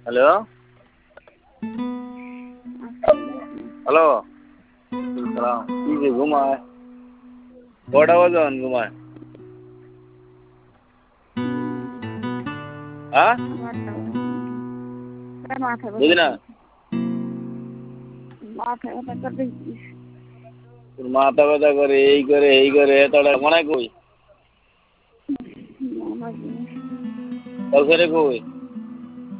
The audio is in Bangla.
হ্যালো হ্যালো সালাম কি যে ঘুমায় কটা বাজন ঘুমায় হ্যাঁ বুঝি না তোর মাথা ব্যথা করে এই করে তোরা মনে কই কালকে রে কই